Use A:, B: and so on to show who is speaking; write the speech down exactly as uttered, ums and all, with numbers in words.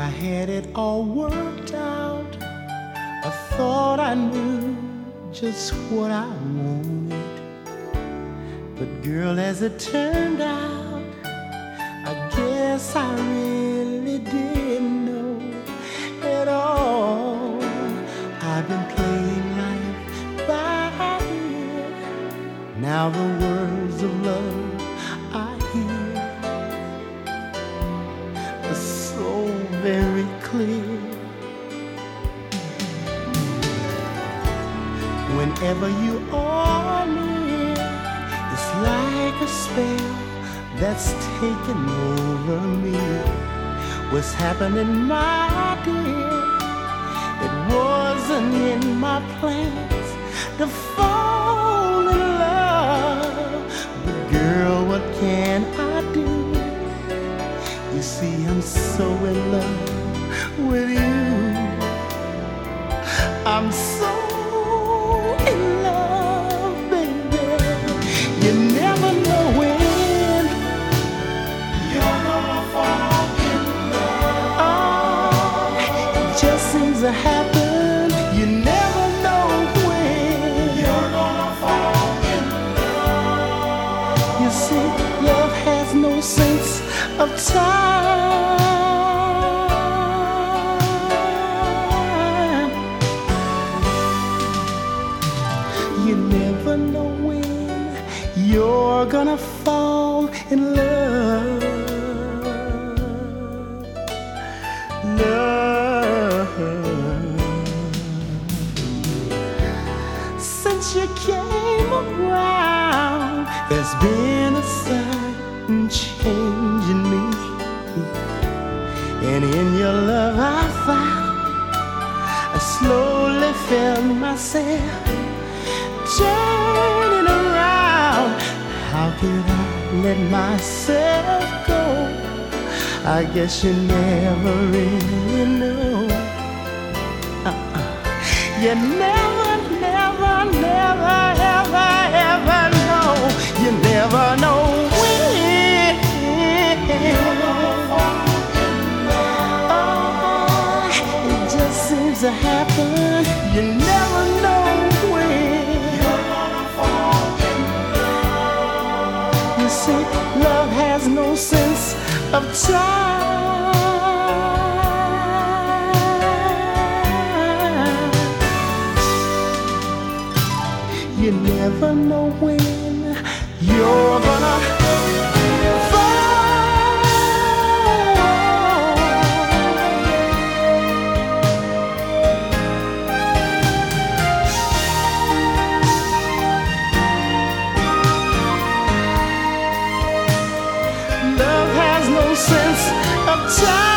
A: I had it all worked out. I thought I knew just what I wanted. But girl, as it turned out, I guess I really didn't know at all. I've been playing life by ear. Now the words of love I hear are so very clear. Whenever you are near, it's like a spell that's taken over me. What's happening, my dear? It wasn't in my plans to fall in love. But girl, what can I do? You see, I'm so in love with you. I'm so in love, baby. You never know when you're gonna fall in love. Oh, it just seems to happen. You never know when you're gonna fall in love. You see, love has no sense of time. You never know when you're gonna fall in love. Love. Since you came around, there's been a sudden change in me. And in your love I found, I slowly felt myself turning around. How could I let myself go? I guess you never really know. Uh-uh. You never, never, never, ever, ever know. You never know when. Oh, it just seems to happen. You never know when. You see, love has no sense of time. You never know when you're gonna sense of time.